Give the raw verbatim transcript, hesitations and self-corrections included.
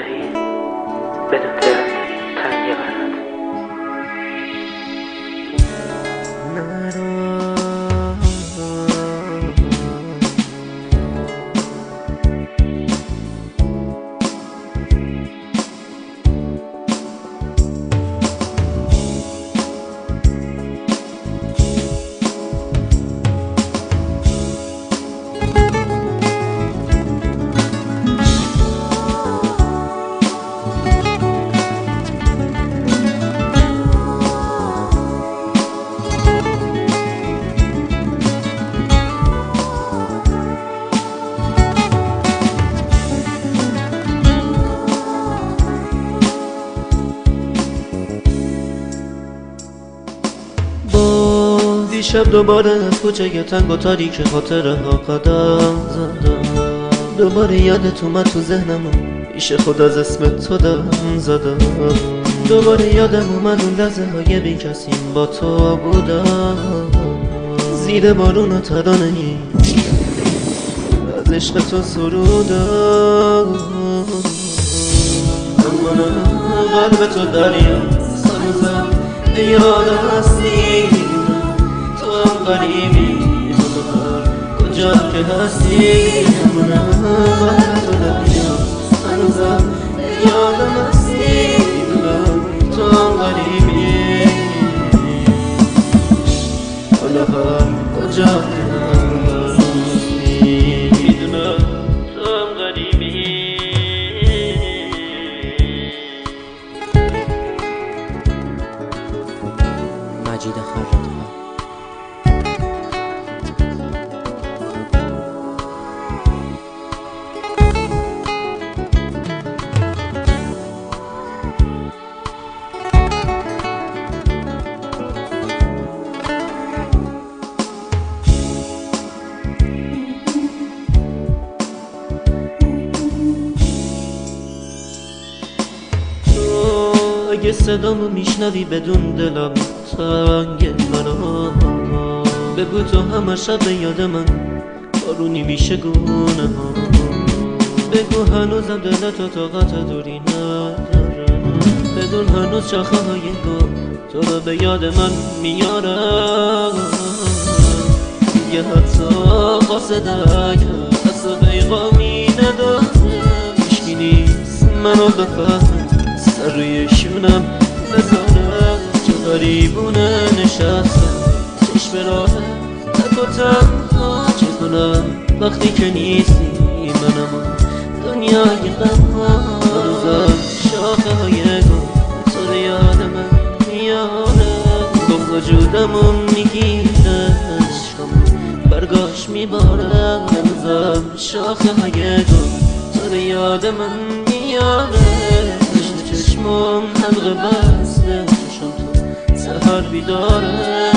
داری بدون دل تنگی برد دیشب دوباره از کوچه تنگ و تاریک خاطره ها قدم زدم، دوباره یادت اومد تو ذهنم پیش خود از اسم تو دم زدم، دوباره یادم اومد اون لحظه های بی کسیم با تو بودم، زیر بارون و ترانه ای از عشق تو سرودم، اما قلب تو دریا سنوزم یادم هستی، غریبی کجا که هستی من تو دریا هنوزم یادم هستی تو غریبی حالا هم کجا که هستی میدونم تو غریبی. مجید خراب‌ها. اگه صدامو میشنوی بدون دلم تنگ منو بگو تو همه شب یاد من بارونی میشه گونه ها، بگو هنوزم دلتو طاقت دوری نداره، بدون هنوز شاخه های گل تو رو به یاد من میارم، یه حتی قاصدک دست پیغامی نداره هیچکی نیست منو بفهم سر روی شونم بذارم چه غریبونه نشستم چشم راه تک و تنها چه کنم وقتی که نیستی منم دنیای غم ها هنوزم شاخه های گل تو رو یاد من میاره با وجودمو میگیره عشقم برگاش میباره هنوزم شاخه های گل تو رو یاد من میاره چشمم حلقه بسته چشم تو سهر بیداره